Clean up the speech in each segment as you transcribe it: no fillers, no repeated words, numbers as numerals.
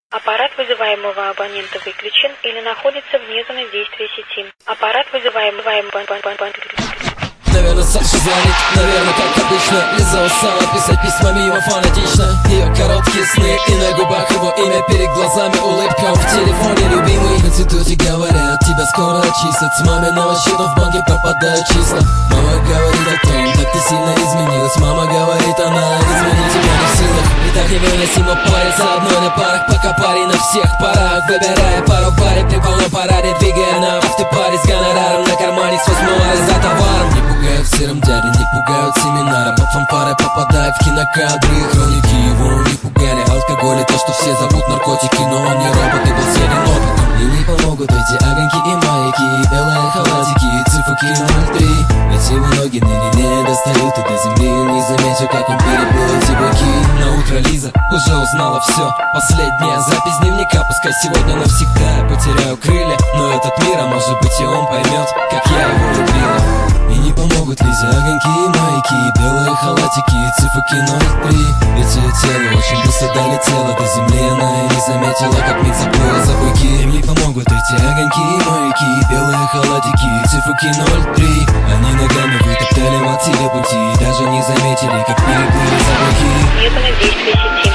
Аппарат вызываемого абонента выключен или находится вне зоны действия сети. Аппарат вызываемого Наверное, Саша звонит, наверное, как обычно. Лиза устала писать письма мимо фанатично. Ее короткие сны и на губах его имя, перед глазами улыбка, в телефоне любимый. В институте говорят, тебя скоро очистят. С маминого счета в банке пропадают числа. Мама говорит о том, как ты сильно изменилась. Мама говорит, она изменить тебя не в силах. И так невыносимо париться одной на парах, пока парень на всех парах. Выбирая пару паре при полном параде, двигая на автопаре с гонораром на кармане, с 8 за товаром. Не пугают в сером дяде, не пугают семинара. Под фанфары попадают в кинокадры. Хроники его не пугали. Алкоголь и то, что все зовут наркотики. Но он не робот и был съеден опытом. И не помогут эти огоньки и маяки, и белые халатики, и циферки 03. Ведь его ноги ныне не достают и до земли. Не замечу, как он переплыл эти блоки. На утро Лиза уже узнала все. Последняя запись дневника. Пускай сегодня навсегда я потеряю крылья, но этот мир, а может быть и он поймет, как я его любила. И не помогут Лизе огоньки и маяки, и белые халатики, и циферки 03. Ведь ее тело очень быстро долетело до земли. Она и не заметила, как миг заплыла за буйки. Им не помогут эти огоньки и маяки, и белые халатики, и циферки 03. Они ногами вытоптали в активе пути и даже не заметили, как переплыли за буйки. Вне зоны действия сети.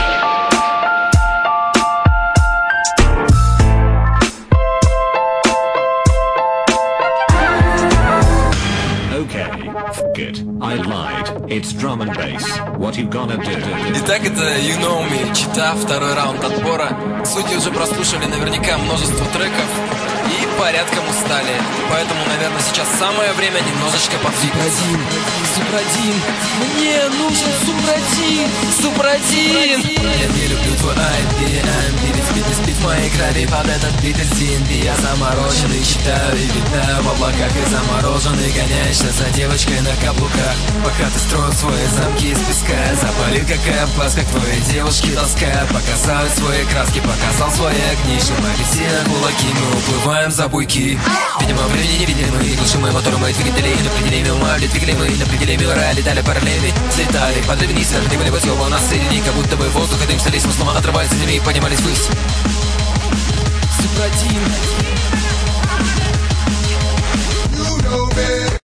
Okay, fuck it. I lied. It's drum and bass. What you gonna do? Итак, это You Know Me, чита, второй раунд отбора. Судьи уже прослушали наверняка множество треков и порядком устали. Поэтому, наверное, сейчас самое время немножечко подвигаться. Супродин, мне нужен Супродин, Супродин. Я не люблю твой R&B, ведь спит, не спит в моей крови. Под этот бит из DNB я замороженный, читаю и витаю в облаках и замороженный. Гоняешься за девочкой на каблуках, пока ты строил свои замки из песка. Запалил какая бас, как твои девушки тоска. Показал свои краски, показал свои огни. Шумали на кулаки, мы уплываем за буйки. Видимо, времени не видели мы, глушим мы моторы, мы двигатели. На пределе ума, двигали мы, на пределе мира. Летали параллели, слетали, падали вниз. Ты были вот его, нас соедини, как будто бы воздух и дым стали. Мы снова отрывались от земли и поднимались ввысь. Супродин.